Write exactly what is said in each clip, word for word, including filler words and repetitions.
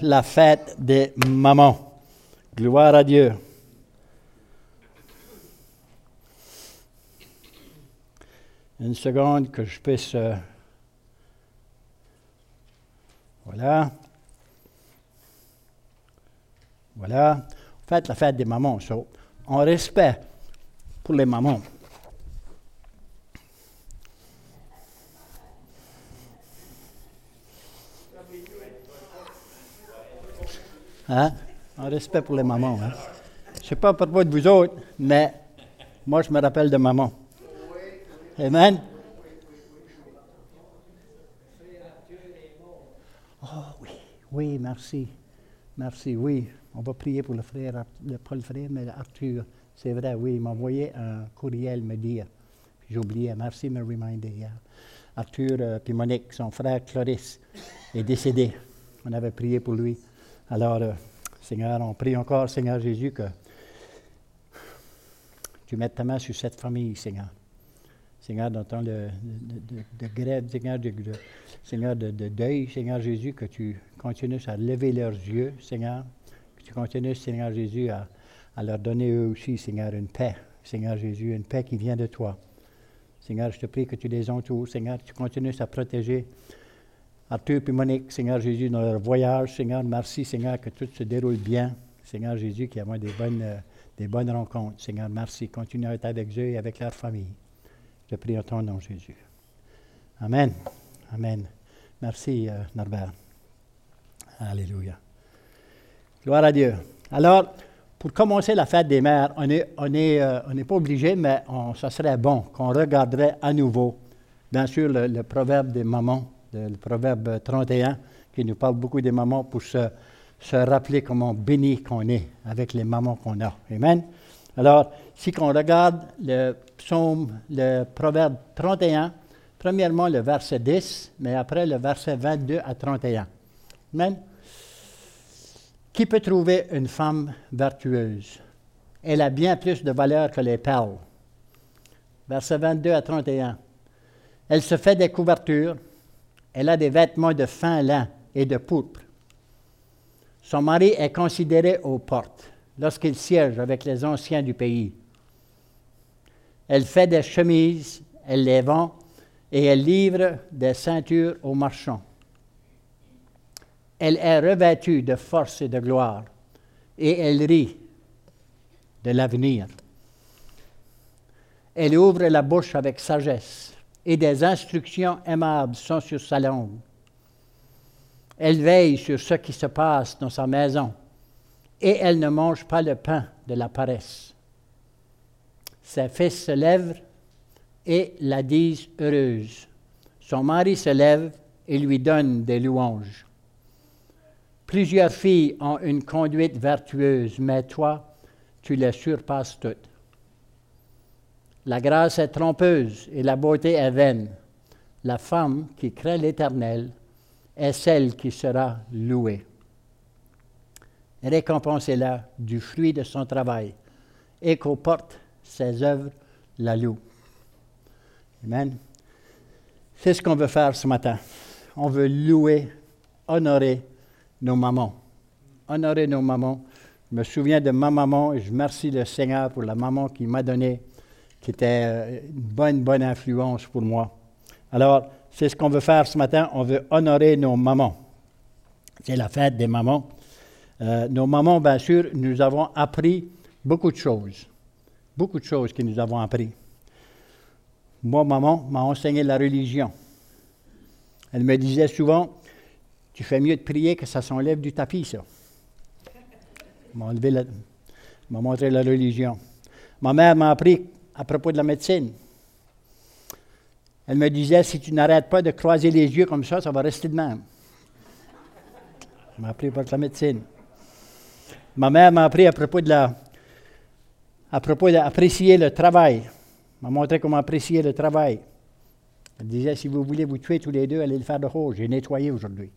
la fête des mamans. Gloire à Dieu. Une seconde que je puisse... Euh, voilà. Voilà. Faites la fête des mamans. So, en respect pour les mamans. Hein? En respect pour les mamans. Hein? Je ne sais pas pour vous de vous autres, mais moi, je me rappelle de maman. Amen. Oh oui, oui, merci. Merci, oui. On va prier pour le frère, pas le frère, mais Arthur. C'est vrai, oui, il m'a envoyé un courriel me dire. J'ai oublié, merci de me reminder hier. Arthur euh, puis Monique, son frère Cloris, est décédé. On avait prié pour lui. Alors, euh, Seigneur, on prie encore, Seigneur Jésus, que tu mettes ta main sur cette famille, Seigneur. Seigneur, dans le temps de, de, de, de grève, Seigneur, de, de, Seigneur, de, de deuil, Seigneur Jésus, que tu continues à lever leurs yeux, Seigneur. Que tu continues, Seigneur Jésus, à, à leur donner eux aussi, Seigneur, une paix. Seigneur Jésus, une paix qui vient de toi. Seigneur, je te prie que tu les entoures, Seigneur, que tu continues à protéger Arthur et Monique, Seigneur Jésus, dans leur voyage. Seigneur, merci, Seigneur, que tout se déroule bien. Seigneur Jésus, qu'il y ait des bonnes, euh, des bonnes rencontres. Seigneur, merci. Continue à être avec eux et avec leur famille. Je prie en ton nom, Jésus. Amen. Amen. Merci, euh, Norbert. Alléluia. Gloire à Dieu. Alors, pour commencer la fête des mères, on n'est on est, euh, on est pas obligé, mais on, ça serait bon qu'on regarderait à nouveau, bien sûr, le, le proverbe des mamans, le, le proverbe trente et un, qui nous parle beaucoup des mamans pour se, se rappeler comment béni qu'on est avec les mamans qu'on a. Amen. Alors, si on regarde le psaume, le proverbe trente et un, premièrement le verset dix, mais après le verset vingt-deux à trente et un. Amen. Qui peut trouver une femme vertueuse? Elle a bien plus de valeur que les perles. Verset vingt-deux à trente et un. Elle se fait des couvertures. Elle a des vêtements de fin lin et de pourpre. Son mari est considéré aux portes lorsqu'il siège avec les anciens du pays. Elle fait des chemises, elle les vend, et elle livre des ceintures aux marchands. Elle est revêtue de force et de gloire, et elle rit de l'avenir. Elle ouvre la bouche avec sagesse, et des instructions aimables sont sur sa langue. Elle veille sur ce qui se passe dans sa maison, et elle ne mange pas le pain de la paresse. Ses fils se lèvent et la disent heureuse. Son mari se lève et lui donne des louanges. Plusieurs filles ont une conduite vertueuse, mais toi, tu les surpasses toutes. La grâce est trompeuse et la beauté est vaine. La femme qui craint l'Éternel est celle qui sera louée. Récompensez-la du fruit de son travail, et qu'aux portes ses œuvres la louent. Amen. C'est ce qu'on veut faire ce matin. On veut louer, honorer nos mamans. Honorer nos mamans. Je me souviens de ma maman et je remercie le Seigneur pour la maman qu'il m'a donnée, qui était une bonne, bonne influence pour moi. Alors, c'est ce qu'on veut faire ce matin. On veut honorer nos mamans. C'est la fête des mamans. Euh, nos mamans, bien sûr, nous avons appris beaucoup de choses. Beaucoup de choses que nous avons appris. Moi, maman m'a enseigné la religion. Elle me disait souvent, tu fais mieux de prier que ça s'enlève du tapis, ça. Elle m'a, enlevé la, m'a montré la religion. Ma mère m'a appris à propos de la médecine. Elle me disait, si tu n'arrêtes pas de croiser les yeux comme ça, ça va rester de même. Elle m'a appris par la médecine. Ma mère m'a appris à propos de la, à propos d'apprécier le travail. Elle m'a montré comment apprécier le travail. Elle disait, si vous voulez vous tuer tous les deux, allez le faire dehors. J'ai nettoyé aujourd'hui.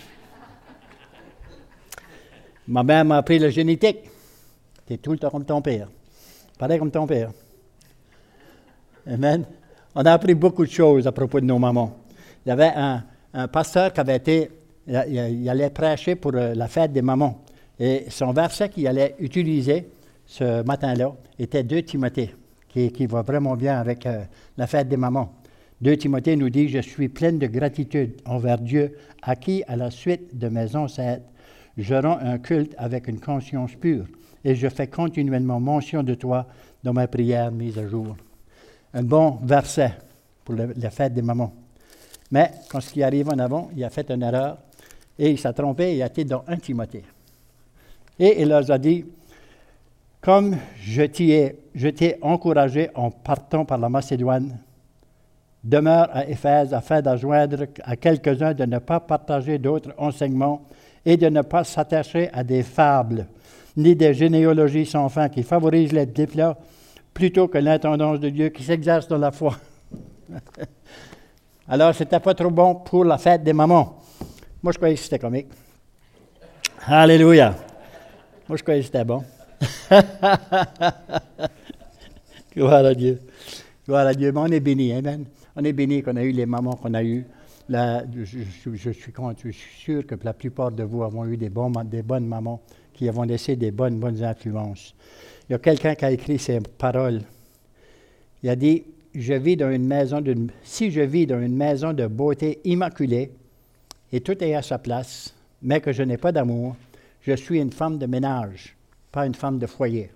Ma mère m'a appris la génétique. Tu es tout le temps comme ton père. Pareil comme ton père. Amen. On a appris beaucoup de choses à propos de nos mamans. Il y avait un, un pasteur qui avait été il, il, il allait prêcher pour euh, la fête des mamans. Et son verset qu'il allait utiliser ce matin-là était deux Timothée, qui, qui va vraiment bien avec euh, la fête des mamans. deux Timothée nous dit « Je suis pleine de gratitude envers Dieu, à qui, à la suite de mes ancêtres, je rends un culte avec une conscience pure, et je fais continuellement mention de toi dans mes prières mises à jour. » Un bon verset pour le, la fête des mamans. Mais quand ce qui arrive en avant, il a fait une erreur, et il s'est trompé, il a été dans un Timothée. Et il leur a dit « Comme je t'ai, je t'ai encouragé en partant par la Macédoine, demeure à Éphèse afin d'enjoindre à quelques-uns de ne pas partager d'autres enseignements et de ne pas s'attacher à des fables, ni des généalogies sans fin qui favorisent les déplats plutôt que l'intendance de Dieu qui s'exerce dans la foi. » Alors, ce n'était pas trop bon pour la fête des mamans. Moi, je croyais que c'était comique. Alléluia! Moi, je croyais que c'était bon. Gloire à Dieu. Gloire à Dieu. Mais on est bénis, amen. On est bénis qu'on a eu les mamans qu'on a eues. Là, je, je, je, suis, je suis sûr que la plupart de vous avons eu des, bons, des bonnes mamans qui avons laissé des bonnes, bonnes influences. Il y a quelqu'un qui a écrit ces paroles. Il a dit, je vis dans une maison d'une, si je vis dans une maison de beauté immaculée et tout est à sa place, mais que je n'ai pas d'amour, je suis une femme de ménage, pas une femme de foyer.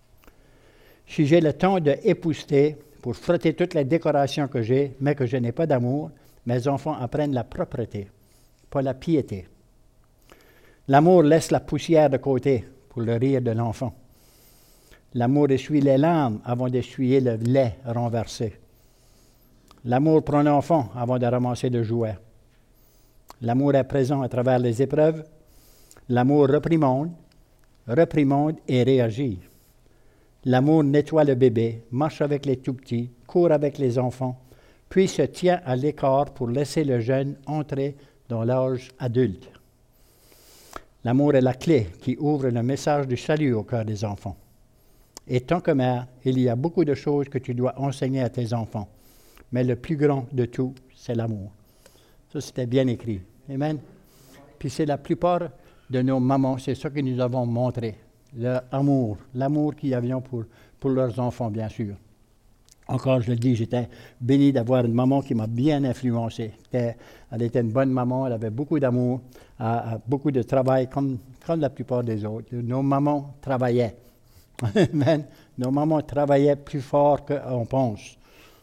Si j'ai le temps de épousseter pour frotter toutes les décorations que j'ai, mais que je n'ai pas d'amour, mes enfants apprennent la propreté, pas la piété. L'amour laisse la poussière de côté pour le rire de l'enfant. L'amour essuie les larmes avant d'essuyer le lait renversé. L'amour prend l'enfant avant de ramasser le jouet. L'amour est présent à travers les épreuves. L'amour reprimande, reprimande et réagit. L'amour nettoie le bébé, marche avec les tout-petits, court avec les enfants, puis se tient à l'écart pour laisser le jeune entrer dans l'âge adulte. L'amour est la clé qui ouvre le message du salut au cœur des enfants. Et tant que mère, il y a beaucoup de choses que tu dois enseigner à tes enfants. Mais le plus grand de tout, c'est l'amour. Ça, c'était bien écrit. Amen. Puis c'est la plupart de nos mamans, c'est ça que nous avons montré. L'amour, l'amour qu'ils avaient pour, pour leurs enfants, bien sûr. Encore, je le dis, j'étais béni d'avoir une maman qui m'a bien influencé. Elle, elle était une bonne maman, elle avait beaucoup d'amour, beaucoup de travail, comme, comme la plupart des autres. Nos mamans travaillaient. Amen. Nos mamans travaillaient plus fort qu'on pense.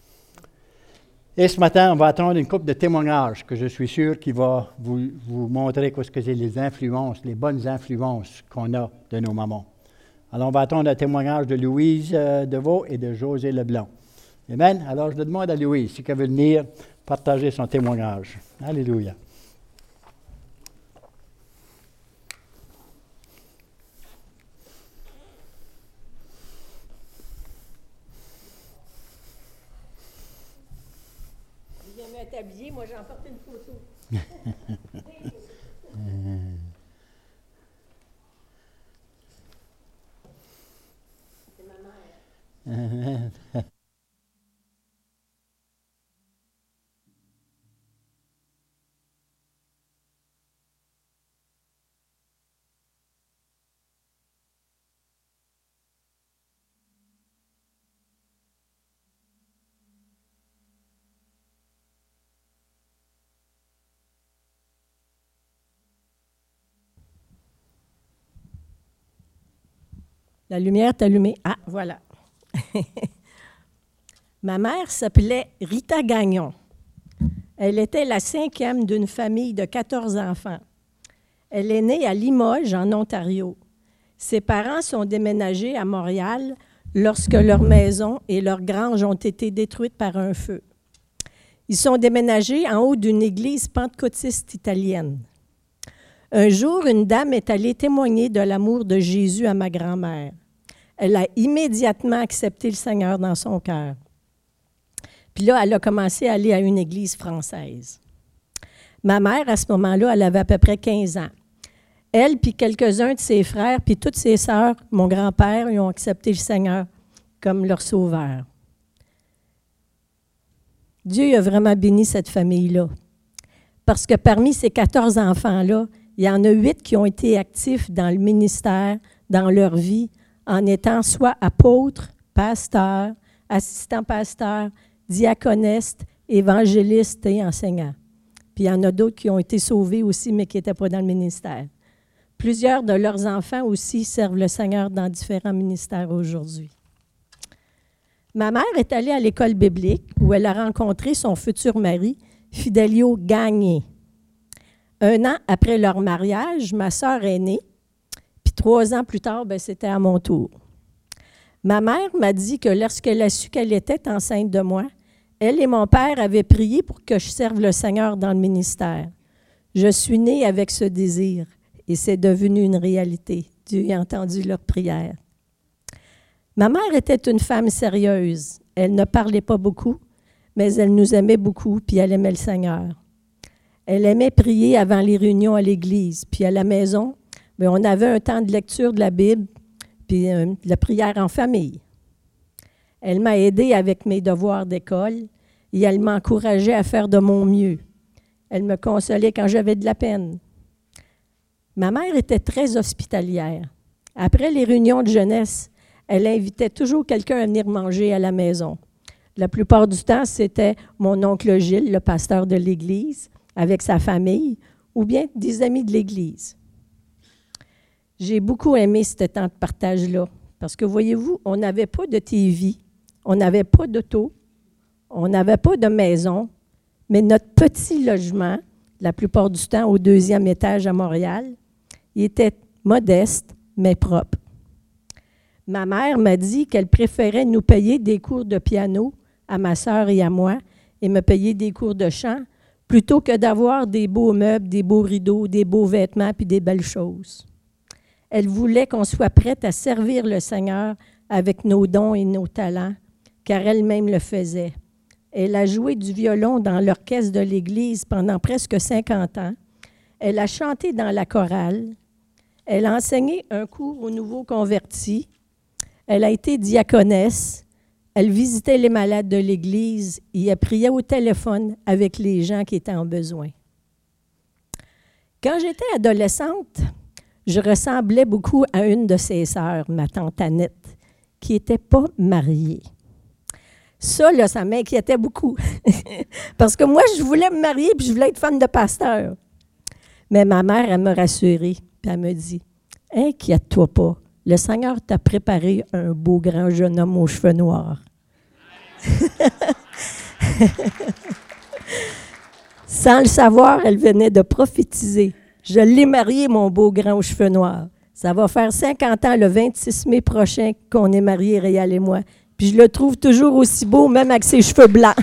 Et ce matin, on va attendre une couple de témoignages que je suis sûr qui va vous, vous montrer ce que c'est les influences, les bonnes influences qu'on a de nos mamans. Alors, on va attendre un témoignage de Louise euh, Deveau et de José Leblanc. Amen. Alors, je demande à Louise si elle veut venir partager son témoignage. Alléluia. Habillé, moi j'ai emporté une photo. C'est ma mère. La lumière est allumée. Ah, voilà. Ma mère s'appelait Rita Gagnon. Elle était la cinquième d'une famille de quatorze enfants. Elle est née à Limoges, en Ontario. Ses parents sont déménagés à Montréal lorsque leur maison et leur grange ont été détruites par un feu. Ils sont déménagés en haut d'une église pentecôtiste italienne. Un jour, une dame est allée témoigner de l'amour de Jésus à ma grand-mère. Elle a immédiatement accepté le Seigneur dans son cœur. Puis là, elle a commencé à aller à une église française. Ma mère, à ce moment-là, elle avait à peu près quinze ans. Elle, puis quelques-uns de ses frères, puis toutes ses sœurs, mon grand-père, ils ont accepté le Seigneur comme leur sauveur. Dieu a vraiment béni cette famille-là. parce que parmi ces quatorze enfants-là, il y en a huit qui ont été actifs dans le ministère, dans leur vie, en étant soit apôtres, pasteurs, assistants pasteurs, diaconesses, évangélistes et enseignants. Puis il y en a d'autres qui ont été sauvés aussi, mais qui n'étaient pas dans le ministère. Plusieurs de leurs enfants aussi servent le Seigneur dans différents ministères aujourd'hui. Ma mère est allée à l'école biblique où elle a rencontré son futur mari, Fidelio Gagné. Un an après leur mariage, ma sœur est née, puis trois ans plus tard, ben, c'était à mon tour. Ma mère m'a dit que lorsqu'elle a su qu'elle était enceinte de moi, elle et mon père avaient prié pour que je serve le Seigneur dans le ministère. Je suis née avec ce désir et c'est devenu une réalité. Dieu a entendu leur prière. Ma mère était une femme sérieuse. Elle ne parlait pas beaucoup, mais elle nous aimait beaucoup, puis elle aimait le Seigneur. Elle aimait prier avant les réunions à l'église, puis à la maison, bien, on avait un temps de lecture de la Bible, puis euh, de la prière en famille. Elle m'a aidée avec mes devoirs d'école et elle m'encourageait à faire de mon mieux. Elle me consolait quand j'avais de la peine. Ma mère était très hospitalière. Après les réunions de jeunesse, elle invitait toujours quelqu'un à venir manger à la maison. La plupart du temps, c'était mon oncle Gilles, le pasteur de l'Église, avec sa famille, ou bien des amis de l'Église. J'ai beaucoup aimé ce temps de partage-là, parce que, voyez-vous, on n'avait pas de T V, on n'avait pas d'auto, on n'avait pas de maison, mais notre petit logement, la plupart du temps au deuxième étage à Montréal, il était modeste, mais propre. Ma mère m'a dit qu'elle préférait nous payer des cours de piano à ma sœur et à moi et me payer des cours de chant plutôt que d'avoir des beaux meubles, des beaux rideaux, des beaux vêtements puis des belles choses. Elle voulait qu'on soit prête à servir le Seigneur avec nos dons et nos talents, car elle-même le faisait. Elle a joué du violon dans l'orchestre de l'Église pendant presque cinquante ans. Elle a chanté dans la chorale. Elle a enseigné un cours aux nouveaux convertis. Elle a été diaconesse. Elle visitait les malades de l'Église et elle priait au téléphone avec les gens qui étaient en besoin. Quand j'étais adolescente, je ressemblais beaucoup à une de ses sœurs, ma tante Annette, qui n'était pas mariée. Ça, là, ça m'inquiétait beaucoup. Parce que moi, je voulais me marier puis je voulais être femme de pasteur. Mais ma mère, elle me rassurait puis elle me dit, « Inquiète-toi pas, le Seigneur t'a préparé un beau grand jeune homme aux cheveux noirs. » Sans le savoir, elle venait de prophétiser. Je l'ai marié, mon beau grand aux cheveux noirs. Ça va faire cinquante ans, le vingt-six mai prochain, qu'on est mariés, Réal et moi. Puis je le trouve toujours aussi beau, même avec ses cheveux blancs.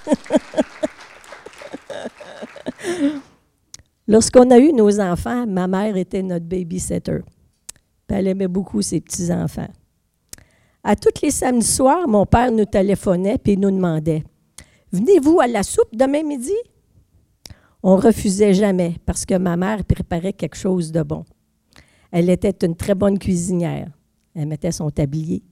Lorsqu'on a eu nos enfants, ma mère était notre babysitter. Puis elle aimait beaucoup ses petits-enfants. À tous les samedis soirs, mon père nous téléphonait et nous demandait « Venez-vous à la soupe demain midi? » On ne refusait jamais parce que ma mère préparait quelque chose de bon. Elle était une très bonne cuisinière. Elle mettait son tablier.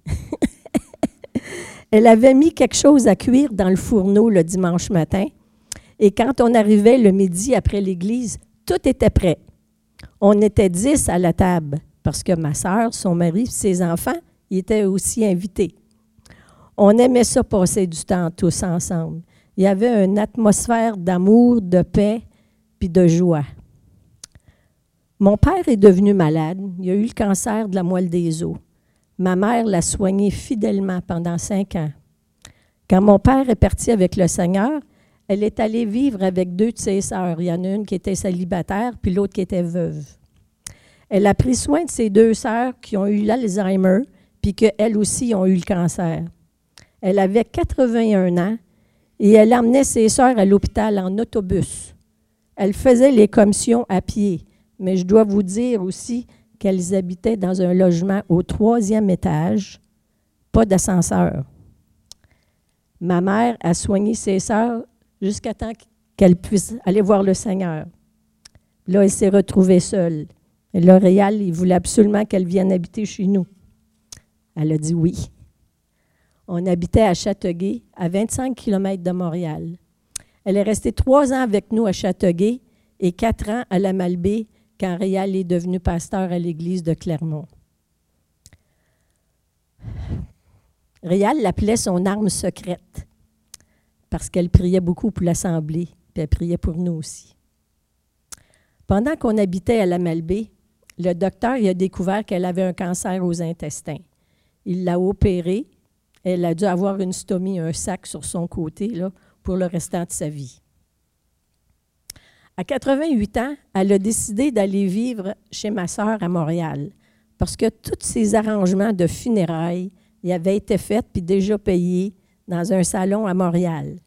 Elle avait mis quelque chose à cuire dans le fourneau le dimanche matin. Et quand on arrivait le midi après l'église, tout était prêt. On était dix à la table parce que ma sœur, son mari et ses enfants ils étaient aussi invités. On aimait ça passer du temps tous ensemble. Il y avait une atmosphère d'amour, de paix puis de joie. Mon père est devenu malade. Il a eu le cancer de la moelle des os. Ma mère l'a soigné fidèlement pendant cinq ans. Quand mon père est parti avec le Seigneur, elle est allée vivre avec deux de ses sœurs. Il y en a une qui était célibataire, puis l'autre qui était veuve. Elle a pris soin de ses deux sœurs qui ont eu l'Alzheimer, puis qu'elles aussi ont eu le cancer. Elle avait quatre-vingt-un ans et elle emmenait ses sœurs à l'hôpital en autobus. Elle faisait les commissions à pied, mais je dois vous dire aussi qu'elles habitaient dans un logement au troisième étage, pas d'ascenseur. Ma mère a soigné ses sœurs jusqu'à temps qu'elles puissent aller voir le Seigneur. Là, elle s'est retrouvée seule. Et là, Réal, il voulait absolument qu'elle vienne habiter chez nous. Elle a dit oui. On habitait à Châteauguay, à vingt-cinq kilomètres de Montréal. Elle est restée trois ans avec nous à Châteauguay et quatre ans à la Malbaie quand Réal est devenu pasteur à l'église de Clermont. Réal l'appelait son arme secrète parce qu'elle priait beaucoup pour l'Assemblée, puis elle priait pour nous aussi. Pendant qu'on habitait à la Malbaie, le docteur il a découvert qu'elle avait un cancer aux intestins. Il l'a opérée. Elle a dû avoir une stomie, un sac sur son côté là, pour le restant de sa vie. À quatre-vingt-huit ans, elle a décidé d'aller vivre chez ma sœur à Montréal parce que tous ses arrangements de funérailles ils avaient été faits puis déjà payés dans un salon à Montréal.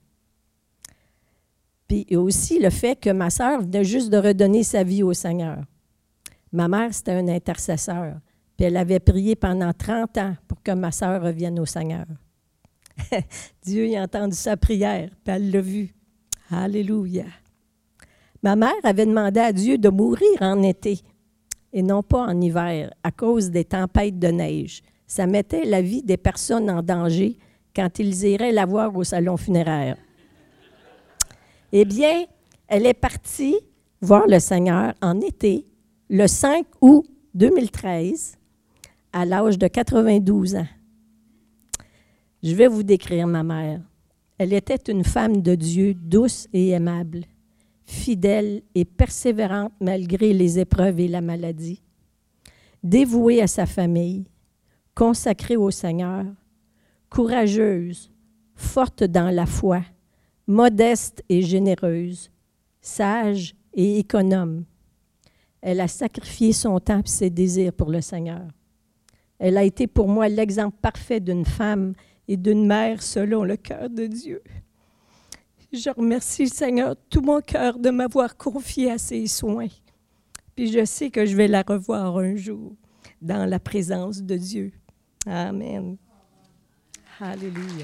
Puis aussi le fait que ma sœur venait juste de redonner sa vie au Seigneur. Ma mère, c'était un intercesseur. Puis elle avait prié pendant trente ans pour que ma sœur revienne au Seigneur. Dieu y a entendu sa prière, puis elle l'a vu. Alléluia. Ma mère avait demandé à Dieu de mourir en été et non pas en hiver à cause des tempêtes de neige. Ça mettait la vie des personnes en danger quand ils iraient la voir au salon funéraire. Eh bien, elle est partie voir le Seigneur en été, le cinq août deux mille treize, à l'âge de quatre-vingt-douze ans. Je vais vous décrire ma mère. Elle était une femme de Dieu douce et aimable, fidèle et persévérante malgré les épreuves et la maladie, dévouée à sa famille, consacrée au Seigneur, courageuse, forte dans la foi, modeste et généreuse, sage et économe. Elle a sacrifié son temps et ses désirs pour le Seigneur. Elle a été pour moi l'exemple parfait d'une femme et d'une mère selon le cœur de Dieu. Je remercie le Seigneur de tout mon cœur de m'avoir confié à ses soins. Puis je sais que je vais la revoir un jour dans la présence de Dieu. Amen. Alléluia.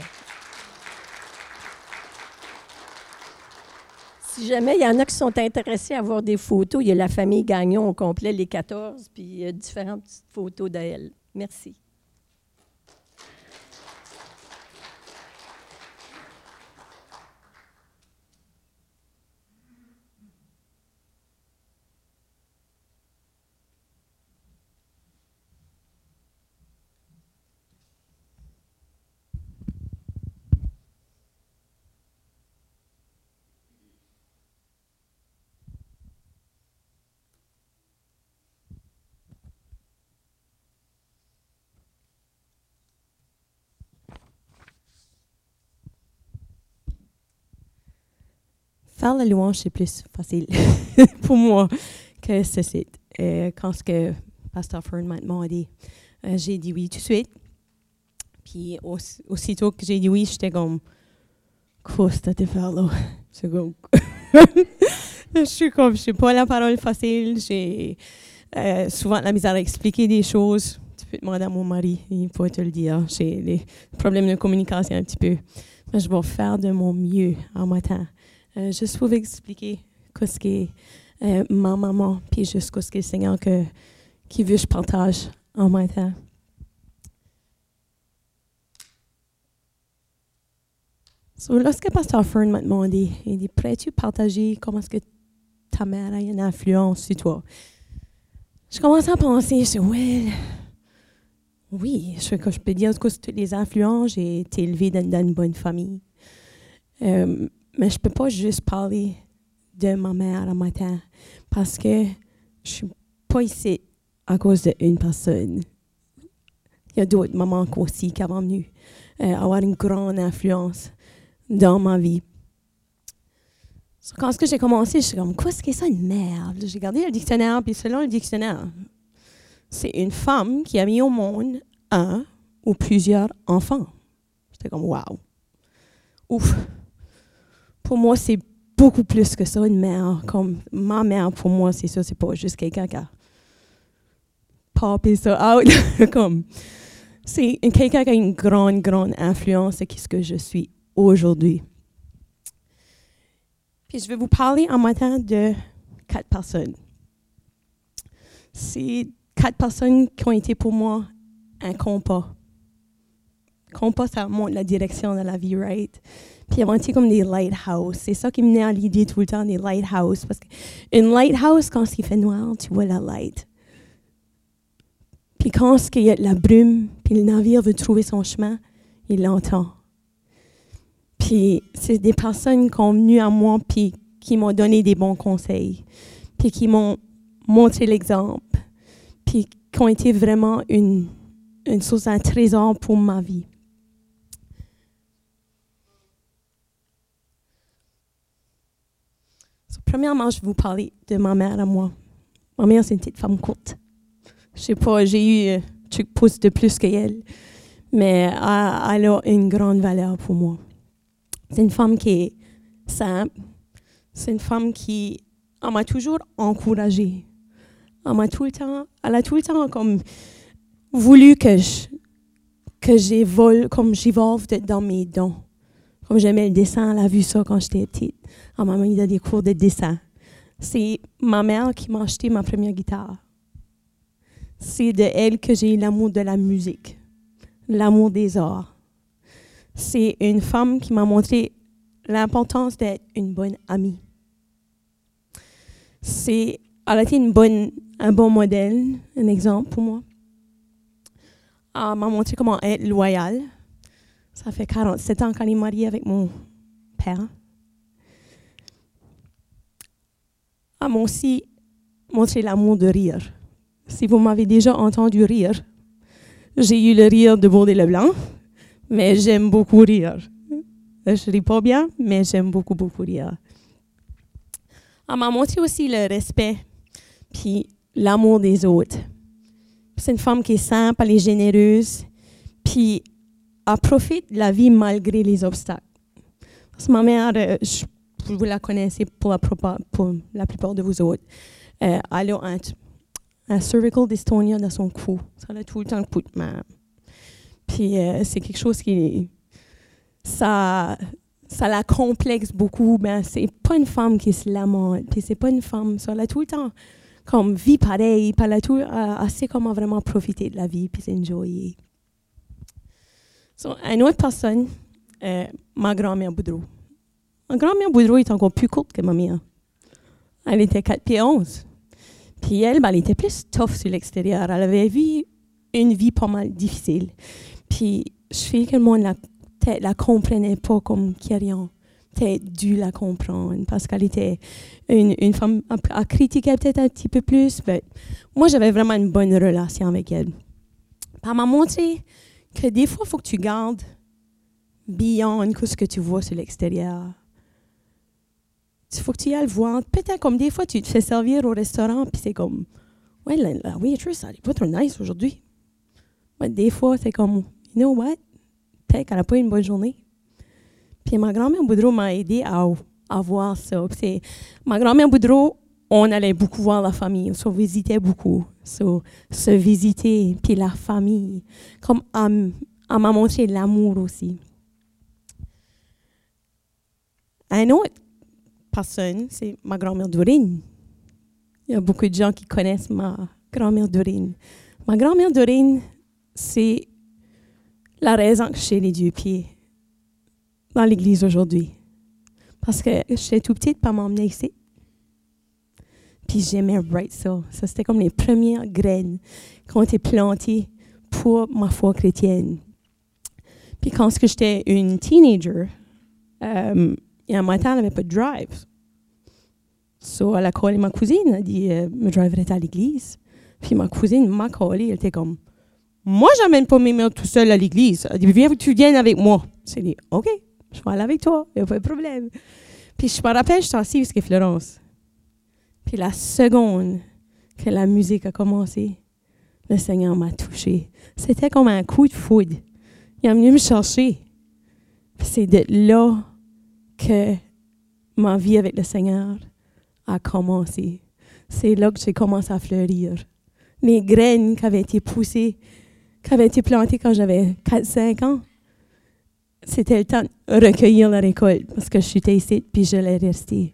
Si jamais il y en a qui sont intéressés à voir des photos, il y a la famille Gagnon au complet, les quatorze, puis il y a différentes petites photos d'elle. Merci. Faire la louange, c'est plus facile pour moi que ceci. Euh, quand ce que Pasteur Fern m'a dit, euh, j'ai dit oui tout de suite. Puis aussi, aussitôt que j'ai dit oui, j'étais comme, qu'est-ce que tu fais là? C'est comme, je suis comme, je n'ai pas la parole facile. J'ai euh, souvent la misère à expliquer des choses. Tu peux demander à mon mari, il peut te le dire. J'ai des problèmes de communication un petit peu. Mais je vais faire de mon mieux en matin. Euh, juste pour expliquer ce qu'est euh, ma maman, puis juste ce que le Seigneur que, qui veut que je partage en même temps. So, lorsque Pasteur Fern m'a demandé, il dit, pourrais-tu partager comment est-ce que ta mère a une influence sur toi? Je commençais à penser, je dis, ouais, oui, je, que je peux dire que toutes les influences, j'ai été élevée dans, dans une bonne famille. Euh, Mais je ne peux pas juste parler de ma mère le matin parce que je ne suis pas ici à cause d'une personne. Il y a d'autres mamans aussi qui ont venu euh, avoir une grande influence dans ma vie. So, quand j'ai commencé, je suis comme, quoi, c'est ça une mère? J'ai regardé le dictionnaire, puis selon le dictionnaire, c'est une femme qui a mis au monde un ou plusieurs enfants. J'étais comme, waouh! Ouf! Pour moi, c'est beaucoup plus que ça, une mère. Comme ma mère, pour moi, c'est ça, c'est pas juste quelqu'un qui a popé ça out. Comme, c'est quelqu'un qui a une grande, grande influence sur ce que je suis aujourd'hui. Puis je vais vous parler en matin de quatre personnes. C'est quatre personnes qui ont été pour moi un compas. compas, ça montre la direction de la vie, right? Puis avant, c'est comme des lighthouses. C'est ça qui me venait à l'idée tout le temps, des lighthouses. Parce qu'une lighthouse, quand il fait noir, tu vois la light. Puis quand il y a de la brume, puis le navire veut trouver son chemin, il l'entend. Puis c'est des personnes qui sont venues à moi, puis qui m'ont donné des bons conseils, puis qui m'ont montré l'exemple, puis qui ont été vraiment une, une source, un trésor pour ma vie. So, premièrement, je vais vous parler de ma mère à moi. Ma mère, c'est une petite femme courte. Je sais pas, j'ai eu un truc pouce de plus qu'elle, mais elle, elle a une grande valeur pour moi. C'est une femme qui est simple. C'est une femme qui elle m'a toujours encouragée. Elle m'a tout le temps, elle a tout le temps comme voulu que je que j'évolue, comme j'évolue dans mes dons. Comme j'aimais le dessin, elle a vu ça quand j'étais petite. Elle m'a mis dans des cours de dessin. C'est ma mère qui m'a acheté ma première guitare. C'est de elle que j'ai eu l'amour de la musique, l'amour des arts. C'est une femme qui m'a montré l'importance d'être une bonne amie. C'est, elle a été une bonne, un bon modèle, un exemple pour moi. Elle m'a montré comment être loyale. Ça fait quarante-sept ans qu'elle est mariée avec mon père. Elle m'a aussi montré l'amour de rire. Si vous m'avez déjà entendu rire, j'ai eu le rire de Baudelaire-Leblanc, mais j'aime beaucoup rire. Je ne ris pas bien, mais j'aime beaucoup, beaucoup rire. Elle m'a montré aussi le respect puis l'amour des autres. C'est une femme qui est simple, elle est généreuse, puis elle profite de la vie malgré les obstacles. Parce que ma mère, je, vous la connaissez pour la, pour la plupart de vous autres, euh, elle a un, un cervical dystonia dans son cou. Ça a tout le temps le coup de main. Puis euh, c'est quelque chose qui... Ça, ça la complexe beaucoup. Ben, c'est pas une femme qui se lamente. Puis c'est pas une femme... Ça, elle a tout le temps comme vie pareille. Puis elle a tout... Elle sait comment vraiment profiter de la vie puis s'enjoyer. So, une autre personne, euh, ma grand-mère Boudreau. Ma grand-mère Boudreau est encore plus courte que ma mère. Elle était quatre pieds onze. Puis elle, ben, elle était plus tough sur l'extérieur. Elle avait vu une vie pas mal difficile. Puis je fais que le monde la, la comprenait pas comme Kyrian. Peut-être dû la comprendre parce qu'elle était une, une femme à, à critiquer peut-être un petit peu plus. Mais moi, j'avais vraiment une bonne relation avec elle. Elle m'a montré que des fois, il faut que tu gardes beyond ce que tu vois sur l'extérieur. Il faut que tu y ailles voir. Peut-être comme des fois, tu te fais servir au restaurant, puis c'est comme, ouais, la, la waitress, elle n'est pas trop nice aujourd'hui. Ouais, des fois, c'est comme, you know what? Peut-être qu'elle n'a pas eu une bonne journée. Puis ma grand-mère Boudreau m'a aidé à, à voir ça. C'est, ma grand-mère Boudreau, on allait beaucoup voir la famille, on se visitait beaucoup. So, se visiter, puis la famille. Comme elle, elle m'a montré l'amour aussi. Une autre personne, c'est ma grand-mère Dorine. Il y a beaucoup de gens qui connaissent ma grand-mère Dorine. Ma grand-mère Dorine, c'est la raison que j'ai les deux pieds dans l'église aujourd'hui. Parce que j'étais tout petite, pas m'emmener ici. Puis j'aimais right ça. Ça, c'était comme les premières graines qui ont été plantées pour ma foi chrétienne. Puis quand j'étais une teenager, euh, il y a un matin, elle n'avait pas de drive. So, elle a collé ma cousine, elle a dit euh, « me driverais à l'église ?» Puis ma cousine m'a collé, elle était comme « moi, j'amène pas mes mères tout seul à l'église. » Elle dit « viens, tu viennes avec moi. » J'ai dit « OK, je vais aller avec toi, il n'y a pas de problème. » Puis je me rappelle, je suis assise avec Florence. Puis la seconde que la musique a commencé, le Seigneur m'a touchée. C'était comme un coup de foudre. Il est venu me chercher. Puis c'est de là que ma vie avec le Seigneur a commencé. C'est là que j'ai commencé à fleurir. Les graines qui avaient été poussées, qui avaient été plantées quand j'avais quatre cinq ans, c'était le temps de recueillir la récolte parce que je suis ici puis je l'ai restée.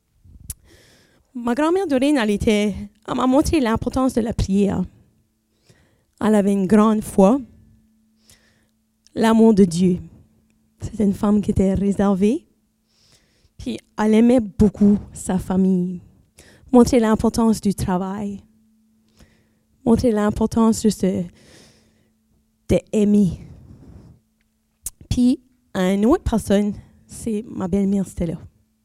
Ma grand-mère Dorine, elle, était, elle m'a montré l'importance de la prière. Elle avait une grande foi. l'amour de Dieu. C'était une femme qui était réservée, puis elle aimait beaucoup sa famille. Montrer l'importance du travail, montrer l'importance juste de, de aimer. Puis, une autre personne, c'est ma belle-mère Stella.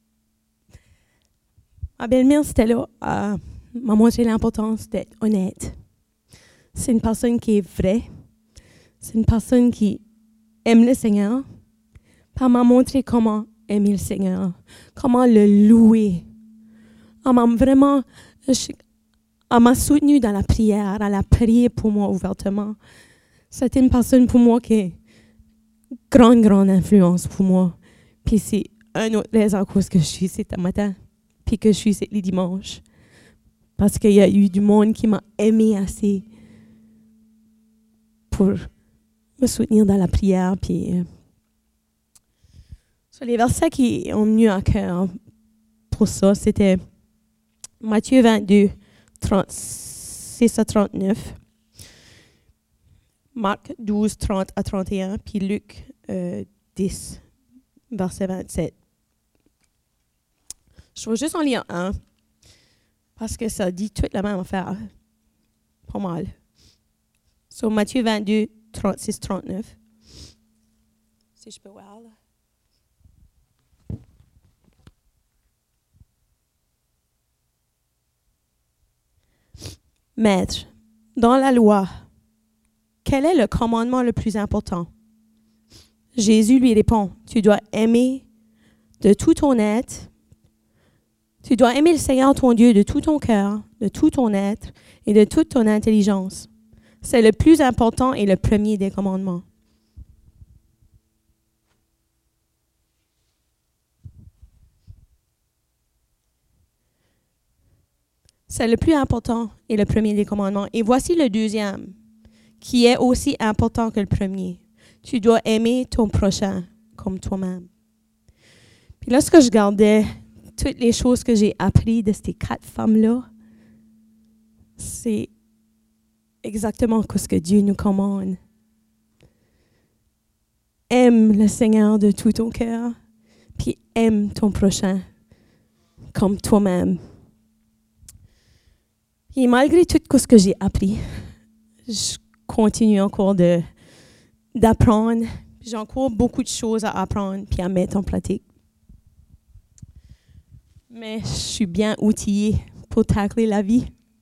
Ma belle-mère Stella euh, m'a montré l'importance d'être honnête. C'est une personne qui est vraie. C'est une personne qui aime le Seigneur. Puis elle m'a montré comment aimer le Seigneur, comment le louer. Elle m'a vraiment, elle m'a soutenue dans la prière, elle a prié pour moi ouvertement. C'était une personne pour moi qui est grande, grande influence pour moi. Puis c'est une autre raison à cause que je suis ici ce matin, puis que je suis ici les dimanches. Parce qu'il y a eu du monde qui m'a aimé assez pour me soutenir dans la prière. Puis, euh, sur les versets qui ont venu à cœur pour ça, c'était Matthieu vingt-deux, trente-six à trente-neuf, Marc douze, trente à trente et un, puis Luc euh, dix, verset vingt-sept. Je vais juste en lire un, parce que ça dit toute la même affaire. Pas mal. Sur Matthieu vingt-deux, trente-six, trente-neuf. Si je peux voir là. Maître, dans la loi, quel est le commandement le plus important? Jésus lui répond, tu dois aimer de tout ton être, tu dois aimer le Seigneur ton Dieu de tout ton cœur, de tout ton être et de toute ton intelligence. C'est le plus important et le premier des commandements. C'est le plus important et le premier des commandements. Et voici le deuxième, qui est aussi important que le premier. Tu dois aimer ton prochain comme toi-même. Puis lorsque je regardais toutes les choses que j'ai apprises de ces quatre femmes-là, c'est exactement ce que Dieu nous commande. Aime le Seigneur de tout ton cœur, puis aime ton prochain comme toi-même. Et malgré tout ce que j'ai appris, je continue encore de, d'apprendre. J'ai encore beaucoup de choses à apprendre puis à mettre en pratique. Mais je suis bien outillée pour tacler la vie.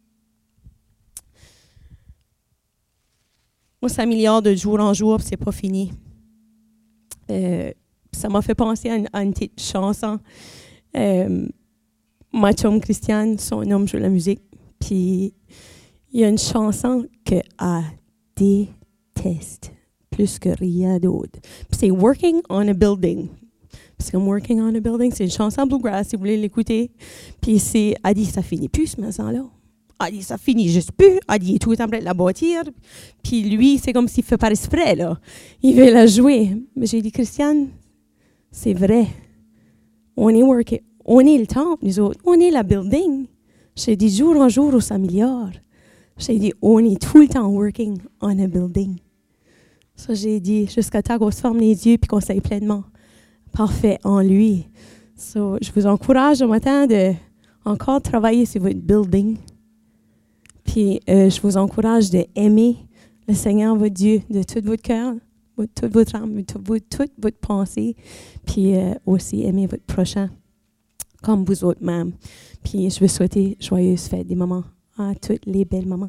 On s'améliore de jour en jour, c'est pas fini. Euh, ça m'a fait penser à une, à une petite chanson. Euh, ma chum Christiane, son homme joue la musique. Puis, il y a une chanson qu'elle déteste plus que rien d'autre. Puis c'est « Working on a Building ». Parce que « Working on a Building », c'est une chanson bluegrass, si vous voulez l'écouter. Puis c'est, elle dit, ça finit plus, ce matin-là. Elle dit, ça finit juste plus. Elle dit, il est tout le temps prêt de la bâtir. Puis lui, c'est comme s'il fait pas exprès, là. Il veut la jouer. Mais j'ai dit, Christiane, c'est vrai. On est working. On est le temple, nous autres. On est la building. J'ai dit, jour en jour, on s'améliore. J'ai dit, on est tout le temps working on a building. Ça, j'ai dit, jusqu'à temps qu'on se ferme les yeux puis qu'on soit pleinement parfait en lui. So, je vous encourage ce matin de encore travailler sur votre building. Puis, euh, je vous encourage d'aimer le Seigneur, votre Dieu, de tout votre cœur, de toute votre âme, de toute, toute votre pensée. Puis, euh, aussi aimer votre prochain comme vous autres même. Puis, je veux souhaiter joyeuses fêtes des mamans à toutes les belles mamans.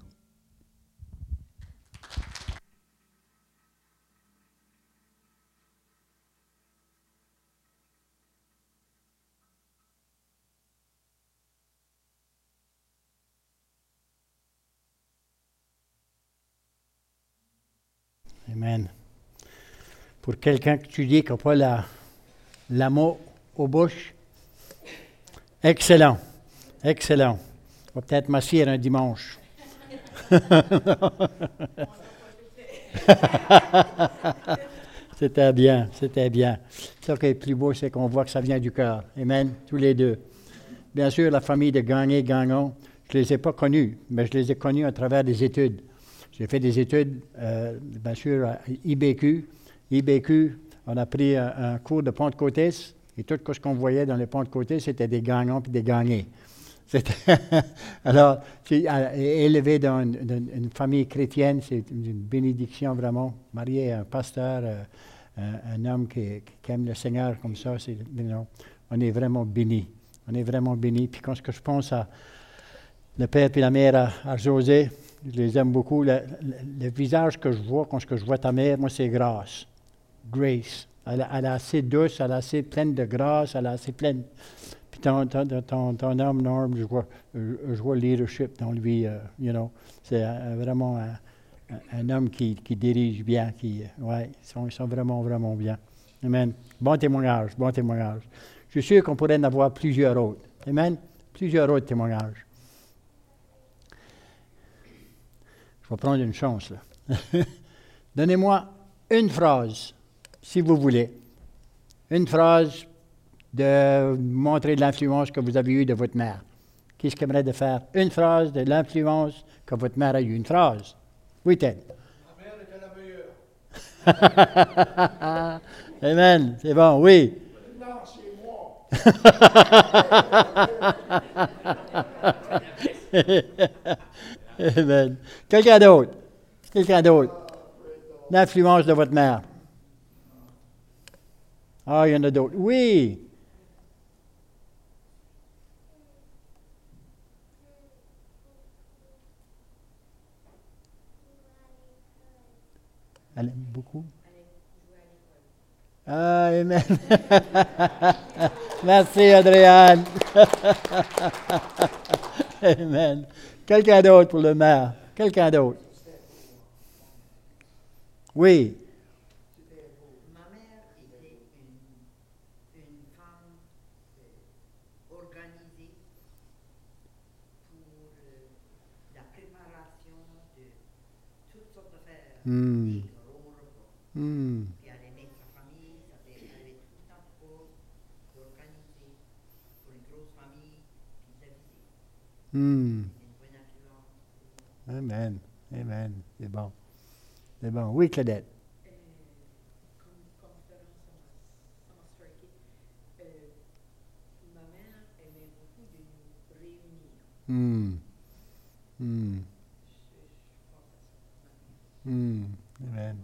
Amen. Pour quelqu'un que tu dis qui n'a pas la, l'amour aux bouches, excellent, excellent. On va peut-être m'asseoir un dimanche. C'était bien, c'était bien. Ce qui est plus beau, c'est qu'on voit que ça vient du cœur. Amen, tous les deux. Bien sûr, la famille de Gagné-Gagnon, je ne les ai pas connus, mais je les ai connus à travers des études. J'ai fait des études, euh, bien sûr, à I B Q, I B Q, on a pris un, un cours de pentecôtisme, et tout ce qu'on voyait dans les pentecôtistes, c'était des gagnants et des gagnés. Alors, élevé dans une, une, une famille chrétienne, c'est une bénédiction vraiment. Marié à un pasteur, euh, un, un homme qui, qui aime le Seigneur comme ça, c'est, you know, on est vraiment bénis. On est vraiment bénis. Puis quand je pense à le père et la mère à, à José, je les aime beaucoup. Le, le, le visage que je vois quand je vois ta mère, moi, c'est grâce. Grace. Elle, elle est assez douce, elle est assez pleine de grâce, elle est assez pleine. Puis ton, ton, ton, ton homme, Norm, je vois, je vois leadership dans lui, uh, you know. C'est uh, vraiment un, un homme qui, qui dirige bien, qui, ouais, ils sont, ils sont vraiment, vraiment bien. Amen. Bon témoignage, bon témoignage. Je suis sûr qu'on pourrait en avoir plusieurs autres. Amen. Plusieurs autres témoignages. Je vais prendre une chance, là. Donnez-moi une phrase, si vous voulez. Une phrase de montrer l'influence que vous avez eue de votre mère. Qu'est-ce qu'il aimerait de faire? Une phrase de l'influence que votre mère a eue. Une phrase. Oui, Ted. Ma mère était la meilleure. Amen. C'est bon, oui. Non, c'est moi. Amen. Quelqu'un d'autre? Quelqu'un d'autre? L'influence de votre mère. Ah, il y en a d'autres. Oui. Elle aime beaucoup. Ah, amen. Merci, Adrienne. Amen. Quelqu'un d'autre pour le maire? Quelqu'un d'autre? Oui. Ma mère était une, une femme euh, organisée pour euh, la préparation de toutes sortes d'affaires. Mm. Des gros repas. Mm. Puis elle aimait sa famille, ça fait, elle avait tout le temps pour d'organiser pour une grosse famille, puis de la visite. Mm. Une bonne influence. Amen. Amen. C'est bon. C'est bon. Oui, Claudette. Euh, comme, comme Florence, ça m'a striké. Euh, ma mère aimait beaucoup de nous réunir. Mm. Mm. Je, je pense à ça. Mm. Amen.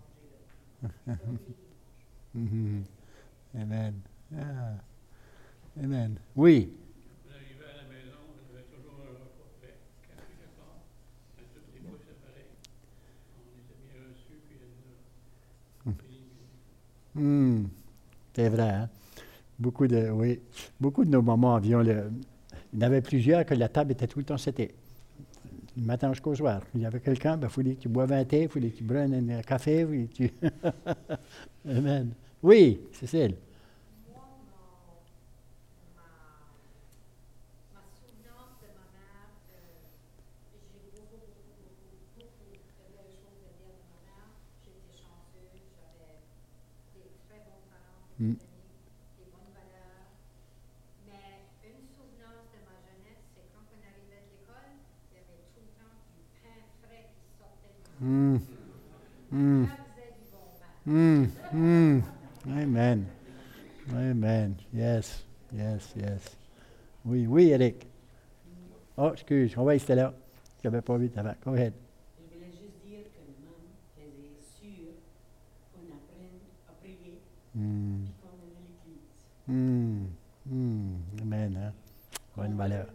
Mm-hmm. Amen. Ah. Amen. Oui. On arrivait à la maison, on avait toujours un repas prêt, café de corps, à toutes les fois séparés. On était bien reçus, puis elle nous a bénis. Mm. C'est vrai, hein? Beaucoup de, oui. Beaucoup de nos mamans avions le. Il y en avait plusieurs que la table était tout le temps setée. Du matin jusqu'au soir. Il y avait quelqu'un, ben, il fallait que tu boives un thé, il fallait que tu boives un café, il fallait que tu. Amen. Oui, Cécile. Moi, mon, ma, ma souvenance de ma mère, euh, j'ai beaucoup, beaucoup, beaucoup, beaucoup de belles choses à dire de ma mère. J'étais chanceuse, j'avais des très bons parents, des Mm. bons amis, des bonnes valeurs. Mais une souvenance de ma jeunesse, c'est quand on arrivait de l'école, il y avait tout le temps du pain frais qui sortait du Mm. Mm. Ça faisait du bon pain. Mm. Mm. Amen. Amen. Yes. Yes. Yes. Oui, oui, Eric. Oh, excuse, on va rester là. Je n'avais pas vu avant. Go ahead. Je voulais juste dire que maman faisait sûr qu'on apprenne à prier Mm. et qu'on allait à l'église. Mm. Mm. Amen. Hein? Bonne valeur.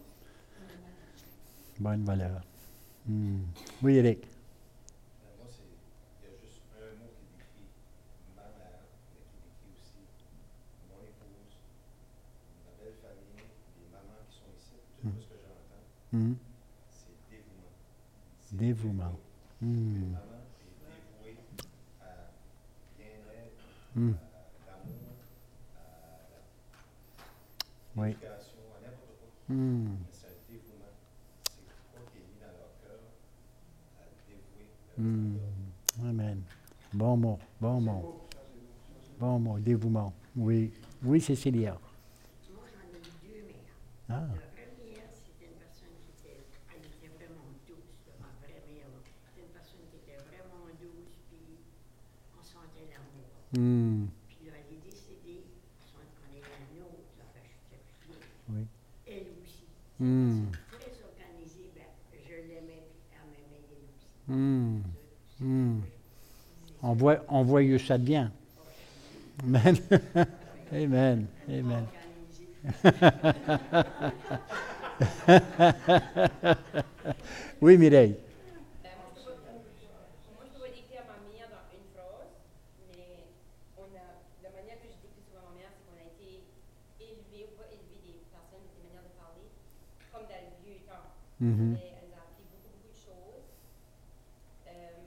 Bonne valeur. Mm. Oui, Eric. Ben, moi, c'est, il y a juste un mot qui décrit ma mère, mais qui décrit aussi mon épouse, ma belle famille, les mamans qui sont ici, tout Mm. ce que j'entends, Mm. c'est dévouement. C'est Dévouement. dévoué. Mm. Maman est dévouée à bien-être, Mm. à l'amour, à Oui. l'éducation, à n'importe quoi. Mm. Mais c'est un dévouement. C'est quoi qui est mis dans leur cœur à dévouer. Mm. Amen. Bon mot, bon mot. Bon mot, dévouement. Oui. Oui, Cécilia. Moi, j'en ai eu deux mères. Ah. La première, c'était une personne qui était, elle était vraiment douce, là, ma vraie mère. là. C'était une personne qui était vraiment douce, puis on sentait l'amour. Hmm. Puis là, elle est décédée, on est la nôtre, ça fait que Oui. elle aussi. Hmm. Très organisée, ben, je l'aimais, puis elle m'aimait elle aussi. Hmm. C'est- Hmm. c'est- On voit, on voit où ça devient. Amen. Amen. Amen. Oui, Mireille. Ben, moi, je peux pas, moi, je peux pas décrire ma mère dans une phrase, mais on a, la manière que je décris souvent ma mère, c'est qu'on a été élevés, ou pas élevés des personnes, des manières de parler, comme dans le vieux temps. Mhm. Mais elle nous a appris beaucoup, beaucoup de choses, euh,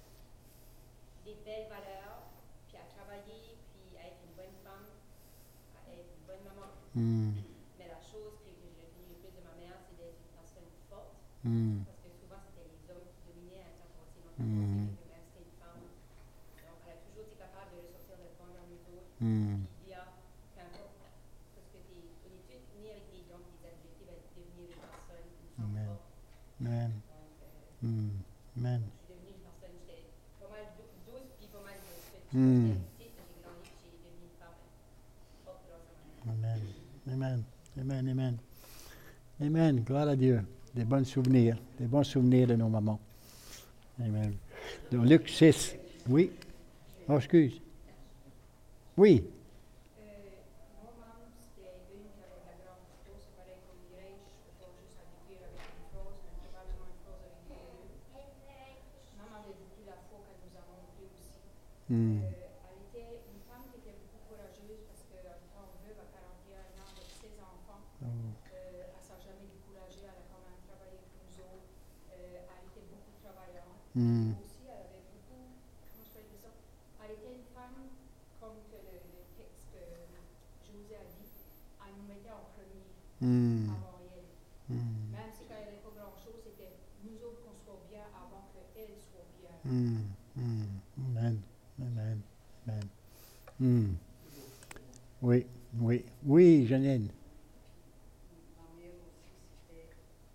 des belles valeurs, puis à travailler, puis à être une bonne femme, à être une bonne maman. Hmm. Mais la chose que j'ai retenue le plus de ma mère, c'est d'être une personne forte. Hmm. Parce que souvent, c'était les hommes qui dominaient à un temps passé. Donc, Mhm. on même c'était une femme. Donc, elle a toujours été capable de ressortir le bon dans nous autres. Hmm. Puis dire, qu'importe, parce que t'es, on est tous nés avec des dons, des objectifs à devenir une personne, une femme Amen. forte. Amen. Donc, euh, Hmm. Amen. je suis devenue une personne, j'étais pas mal dou- douce, puis pas mal douce. Fait que Hmm. j'étais petite, j'ai grandi, puis j'ai devenu une femme forte grâce à ma mère. Amen. Amen. Amen. Amen. Amen. Gloire à Dieu. Des bons souvenirs. Des bons souvenirs de nos mamans. Amen. Donc, Luc six. Oui. Oh, excuse. Oui. Euh, moi, maman, c'était une qui avait la grande photo, c'est pareil comme dirait, je ne peux pas juste la décrire avec une phrase, mais probablement une phrase avec des deux. Maman avait beaucoup la foi qu'elle nous a montrée aussi. Hmm. Euh, elle était une femme qui était beaucoup courageuse parce qu'en étant veuve à quarante et un ans avec ses enfants, Oh. euh, elle ne s'est jamais découragée, elle a quand même travaillé pour nous autres. Euh, elle était beaucoup travaillante. Hmm. Aussi, elle avait beaucoup, comment je peux dire ça, elle était une femme, comme que le, le texte que José a dit, elle nous mettait en premier Hmm. avant elle. Hmm. Même si quand il n'y avait pas grand-chose, c'était nous autres qu'on soit bien avant qu'elle soit bien. Hmm. Hmm. Amen. Amen. Amen. Hmm. Oui. Oui. Oui, Janine. Ma mère aussi, c'était.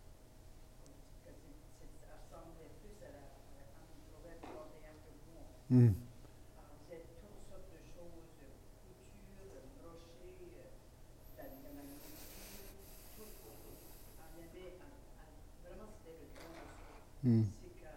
que c'est- c'est- Ça ressemblait plus à la, à la femme du proverbe trente et un que moi. Hmm. Elle faisait toutes sortes de choses, euh, couture, euh, brochet, euh, de la de la nourriture, tout. Elle aimait, elle- elle- vraiment, c'était le don de soi. Hmm. C'est que.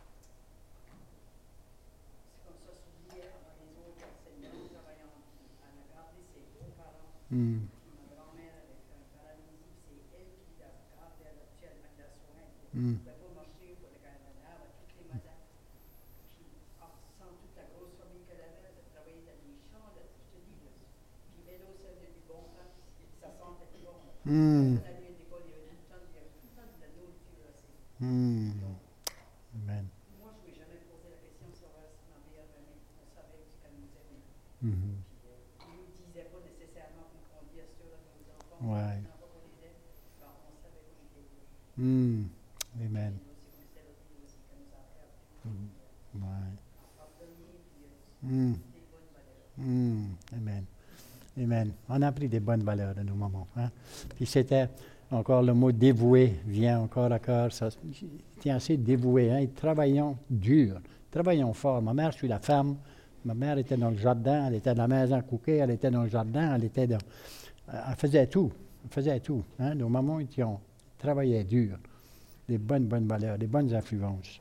C'est comme ça, s'oubliait avant les autres enseignants travaillant. Elle a gardé ses beaux-parents. Hmm. Puis ma grand-mère avait fait un paralysie, puis c'est elle qui l'a gardé actuellement de la soin. Hmm. Elle ne pouvait pas marcher pour le canard tous les matins. Puis en sans toute la grosse famille qu'elle avait, elle travaillait dans les champs, là, je te dis. Là. Puis elle aussi avait du bon pain, puis ça sentait bon. Hmm. Elle allait à l'école, il y avait tout le temps, il y avait tout le temps de la nourriture assez. Hmm. Donc, Amen. moi, je ne lui ai jamais posé la question de savoir si ma mère aimait. On savait qu'elle nous aimait. Mhm. Puis, euh, on ne nous disait pas nécessairement qu'on dit à ce heure-là nos enfants, Ouais. les enfants qu'on les aime. Ben, on savait qu'on était heureux. Hmm. Amen. Et aussi, comme c'est l'autre dit aussi, qu'elle nous a appris à Hmm. Ouais. pardonner, puis euh, Hmm. des bonnes valeurs. Hmm. Amen. Amen. On a appris des bonnes valeurs de nos mamans. Hein? Puis c'était encore le mot dévoué vient encore à cœur. Ça tient assez dévoué. Hein? Et travaillons dur, travaillons fort. Ma mère, je suis la femme. Ma mère était dans le jardin, elle était dans la maison à couquer, elle était dans le jardin, elle était dans. Elle faisait tout. Elle faisait tout. Hein? Nos mamans, ils ont travaillé dur. Des bonnes, bonnes valeurs, des bonnes influences.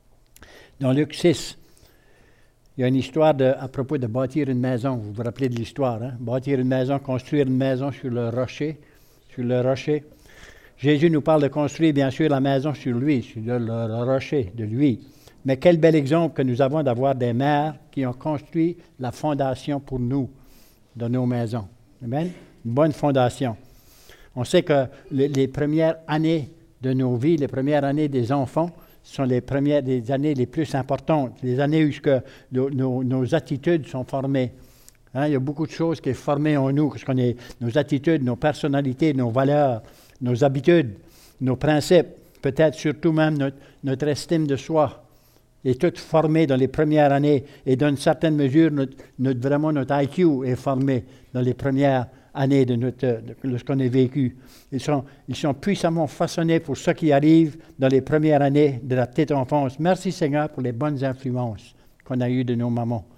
Dans Luc six, il y a une histoire de, à propos de bâtir une maison. Vous vous rappelez de l'histoire, hein? Bâtir une maison, construire une maison sur le rocher. Sur le rocher. Jésus nous parle de construire, bien sûr, la maison sur lui, sur le, le rocher de lui. Mais quel bel exemple que nous avons d'avoir des mères qui ont construit la fondation pour nous, de nos maisons. Amen? Une bonne fondation. On sait que les, les premières années de nos vies, les premières années des enfants, sont les premières des années les plus importantes, les années où que nos, nos, nos attitudes sont formées. Hein, il y a beaucoup de choses qui sont formées en nous, parce qu'on est, nos attitudes, nos personnalités, nos valeurs, nos habitudes, nos principes, peut-être surtout même notre, notre estime de soi, est toute formée dans les premières années. Et dans une certaine mesure, notre, notre, vraiment notre I Q est formé dans les premières années de, notre, de ce qu'on a vécu. Ils sont, ils sont puissamment façonnés pour ce qui arrive dans les premières années de la petite enfance. Merci Seigneur pour les bonnes influences qu'on a eues de nos mamans.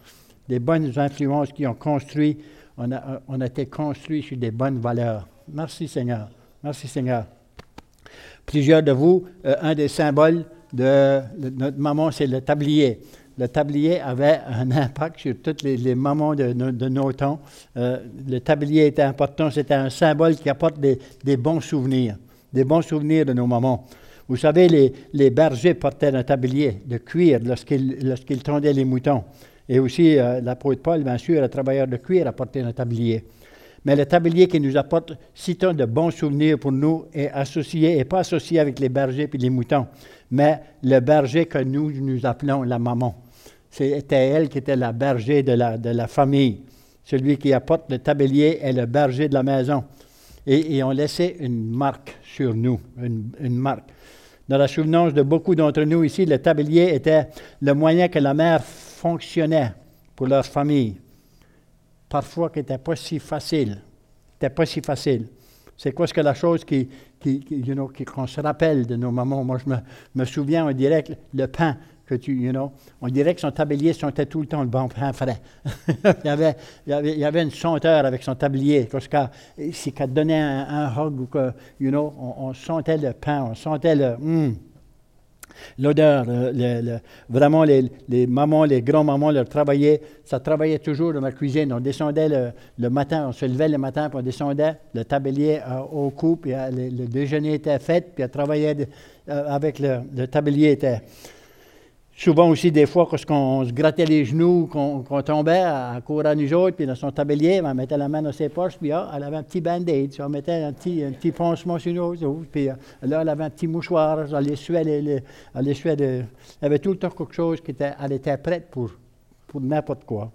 des bonnes influences qui ont construit, on a, on a été construit sur des bonnes valeurs. Merci Seigneur. Merci Seigneur. Plusieurs de vous, euh, un des symboles de, de notre maman, c'est le tablier. Le tablier avait un impact sur toutes les, les mamans de, de, de nos temps. Euh, le tablier était important, c'était un symbole qui apporte des, des bons souvenirs, des bons souvenirs de nos mamans. Vous savez, les, les bergers portaient un tablier de cuir lorsqu'ils, lorsqu'ils tondaient les moutons. Et aussi, euh, l'apôtre Paul, bien sûr, le travailleur de cuir, apportait un tablier. Mais le tablier qui nous apporte si tant de bons souvenirs pour nous est associé, et pas associé avec les bergers et les moutons, mais le berger que nous, nous appelons la maman. C'était elle qui était la berger de la, de la famille. Celui qui apporte le tablier est le berger de la maison. Et, et on laissait une marque sur nous, une, une marque. Dans la souvenance de beaucoup d'entre nous ici, le tablier était le moyen que la mère fonctionnait pour leur famille. Parfois, qui n'était pas si facile. C'était pas si facile. C'est quoi ce que la chose qui, qui, qui you know, qui, qu'on se rappelle de nos mamans? Moi, je me, me souviens, on dirait que le pain que tu, you know, on dirait que son tablier sentait tout le temps le bon pain frais. il, y avait, il, y avait, il y avait une senteur avec son tablier. Parce que si qu'elle donnait un, un hug ou que, you know, on, on sentait le pain, on sentait le, mm, l'odeur. Le, le, le, vraiment, les, les mamans, les grands-mamans, leur travaillaient. Ça travaillait toujours dans ma cuisine. On descendait le, le matin, on se levait le matin, puis on descendait le tablier euh, au cou, puis euh, le, le déjeuner était fait, puis elle travaillait de, euh, avec le, le tablier. Était souvent aussi, des fois, quand on se grattait les genoux, qu'on, qu'on tombait à courir à nous autres, puis dans son tablier, on mettait la main dans ses poches, puis ah, elle avait un petit band-aid, on mettait un petit, un petit pansement sur nous autres, puis là, elle avait un petit mouchoir, elle essuyait, les, les, elle essuyait de, elle avait tout le temps quelque chose qui était, elle était prête pour, pour n'importe quoi.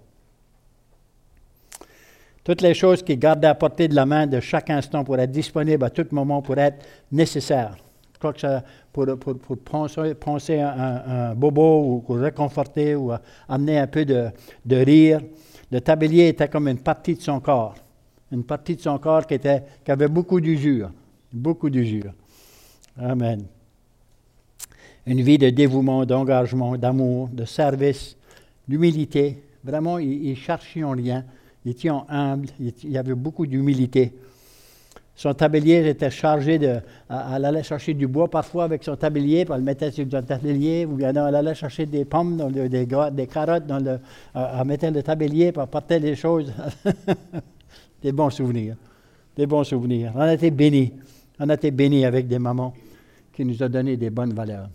Toutes les choses qui gardaient à portée de la main de chaque instant pour être disponibles à tout moment, pour être nécessaires. Je crois que ça, pour, pour, pour penser, penser un, un, un bobo ou pour réconforter ou amener un peu de, de rire. Le tablier était comme une partie de son corps. Une partie de son corps qui, était, qui avait beaucoup d'usure. Beaucoup d'usure. Amen. Une vie de dévouement, d'engagement, d'amour, de service, d'humilité. Vraiment, ils ne cherchaient rien. Ils étaient humbles. Il y avait beaucoup d'humilité. Son tablier était chargé de... Elle allait chercher du bois parfois avec son tablier, puis elle le mettait sur son tablier, ou bien elle allait chercher des pommes, dans le, des, des carottes, dans le, elle mettait le tablier, puis elle portait des choses. Des bons souvenirs. Des bons souvenirs. On a été bénis. On a été bénis avec des mamans qui nous ont donné des bonnes valeurs.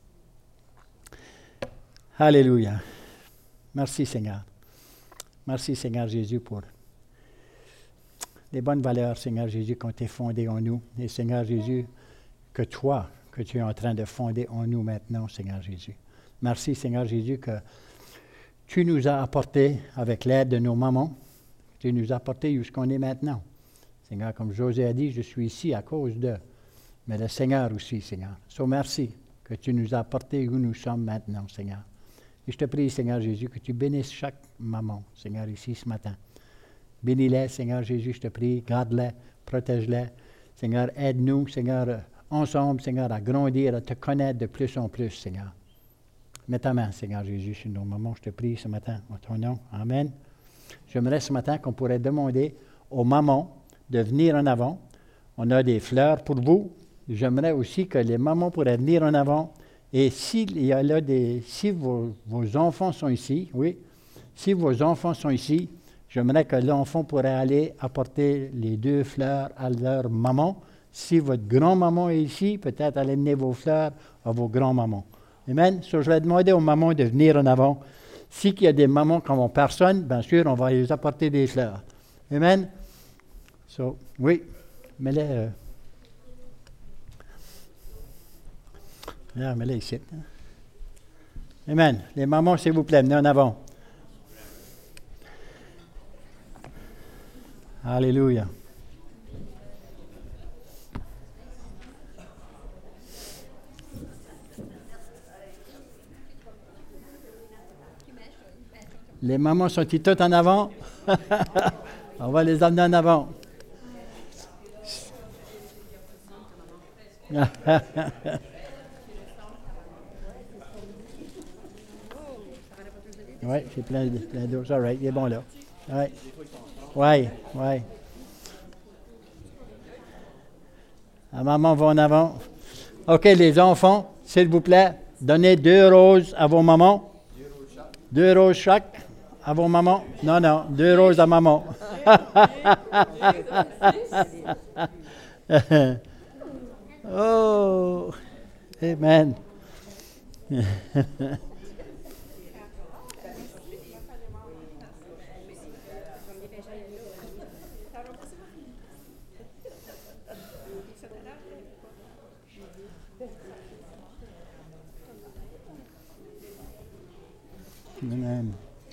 Alléluia. Merci Seigneur. Merci Seigneur Jésus pour des bonnes valeurs, Seigneur Jésus, qui ont été fondées en nous. Et Seigneur Jésus, que toi, que tu es en train de fonder en nous maintenant, Seigneur Jésus. Merci, Seigneur Jésus, que tu nous as apporté, avec l'aide de nos mamans, tu nous as apporté jusqu'on est maintenant. Seigneur, comme José a dit, je suis ici à cause d'eux, mais le Seigneur aussi, Seigneur. So, merci que tu nous as apporté où nous sommes maintenant, Seigneur. Et je te prie, Seigneur Jésus, que tu bénisses chaque maman, Seigneur, ici ce matin. Bénis-les, Seigneur Jésus, je te prie, garde-les, protège-les. Seigneur, aide-nous, Seigneur, ensemble, Seigneur, à grandir, à te connaître de plus en plus, Seigneur. Mets ta main, Seigneur Jésus, sur nos mamans, je te prie ce matin, en ton nom. Amen. J'aimerais ce matin qu'on pourrait demander aux mamans de venir en avant. On a des fleurs pour vous. J'aimerais aussi que les mamans pourraient venir en avant. Et s'il y a là des, si vos, vos enfants sont ici, oui, si vos enfants sont ici, j'aimerais que l'enfant pourrait aller apporter les deux fleurs à leur maman. Si votre grand-maman est ici, peut-être allez amener vos fleurs à vos grands-mamans. Amen. So, je vais demander aux mamans de venir en avant. S'il y a des mamans qui n'ont personne, bien sûr, on va les apporter des fleurs. Amen. So, oui, mets-les. Euh, là, mets-les ici. Amen. Les mamans, s'il vous plaît, venez en avant. Alléluia. Les mamans sont-ils toutes en avant? On va les amener en avant. Oui, c'est plein de- plein d'eau. All right, il est bon là. Oui, oui, oui. La maman va en avant. OK, les enfants, s'il vous plaît, donnez deux roses à vos mamans. Deux roses chaque à vos mamans. Non, non, deux roses à maman. Oh, amen. Amen.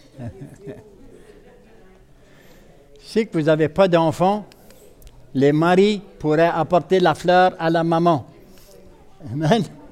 Si que vous n'avez pas d'enfants, les maris pourraient apporter la fleur à la maman. Amen.